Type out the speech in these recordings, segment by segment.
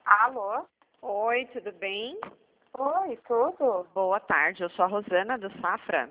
Alô? Oi, tudo bem? Oi, tudo? Boa tarde, eu sou a Rosana do Safra.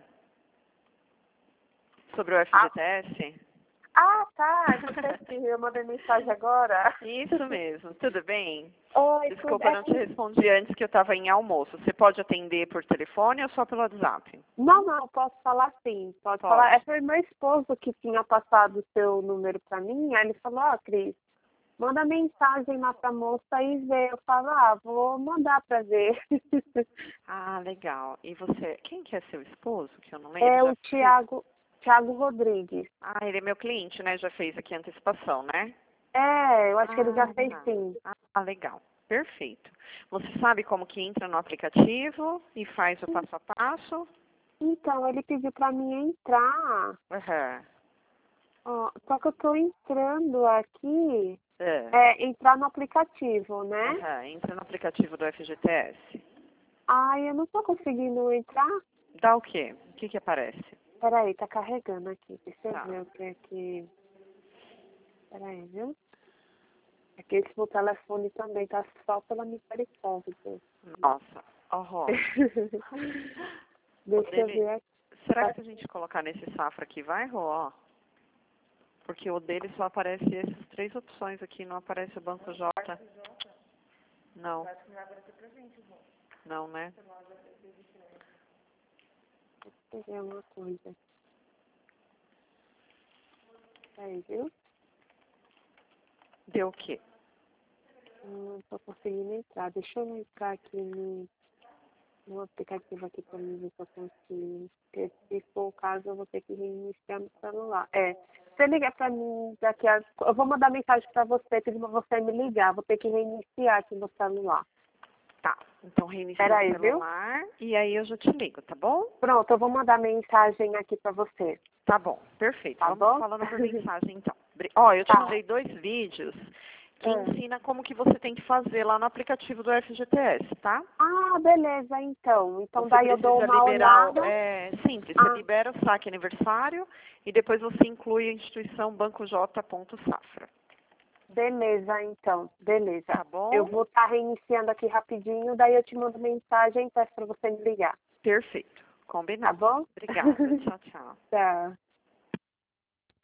Sobre o Ah, FGTS? tá. Você que eu mandei mensagem agora. Isso mesmo, tudo bem? Oi, tudo. Desculpa, eu não te respondi antes que eu estava em almoço. Você pode atender por telefone ou só pelo WhatsApp? Não, posso falar sim. Pode falar. Pode. Foi meu esposo que tinha passado o seu número pra mim. Aí ele falou, Cris, manda mensagem lá pra moça e vê. Eu falo, vou mandar pra ver. Ah, legal. E você, quem que é seu esposo? Que eu não lembro. É Já o fez? Thiago Rodrigues. Ah, ele é meu cliente, né? Já fez aqui a antecipação, né? Eu acho que ele já fez Tá. sim. Ah, legal. Perfeito. Você sabe como que entra no aplicativo e faz o passo a passo? Então, ele pediu pra mim entrar. Aham. Só que eu tô entrando aqui, É. entrar no aplicativo, né? Aham. Entra no aplicativo do FGTS. Eu não tô conseguindo entrar. Dá o quê? O que que aparece? Peraí, tá carregando aqui. Deixa eu Tá. ver o que é que... Peraí, viu? Aqui esse meu telefone também tá só pela misericórdia. Nossa. Horror. O Deixa eu dele... ver aqui. Será que se a gente colocar nesse Safra aqui vai, Rô? Ó. Porque o dele só aparece essas três opções aqui, não aparece o Banco J. Não. Não, né? Deixa eu ver uma coisa. Peraí, viu? Deu o quê? Não tô conseguindo entrar. Deixa eu entrar aqui no aplicativo aqui pra mim ver se eu consigo. Porque se for o caso, eu vou ter que reiniciar no celular. Você liga pra mim daqui a... Eu vou mandar mensagem pra você, pedir pra você me ligar. Vou ter que reiniciar aqui no celular. Tá. Então reinicia o Peraí, viu? celular e aí eu já te ligo, tá bom? Pronto, eu vou mandar mensagem aqui pra você. Tá bom, perfeito. Tá Vamos bom? falando por mensagem então. Ó, eu te Tá. mandei 2 vídeos que ensina como que você tem que fazer lá no aplicativo do FGTS, tá? Beleza, então. Então Você daí eu dou precisa uma liberar, olhada. é simples, você Ah, libera o saque aniversário e depois você inclui a instituição bancoj.safra, beleza, então. Beleza. tá Eu bom? vou estar reiniciando aqui rapidinho, daí eu te mando mensagem e peço pra você me ligar. Perfeito, Tá combinado. bom? Obrigada, tchau, tchau. Tá.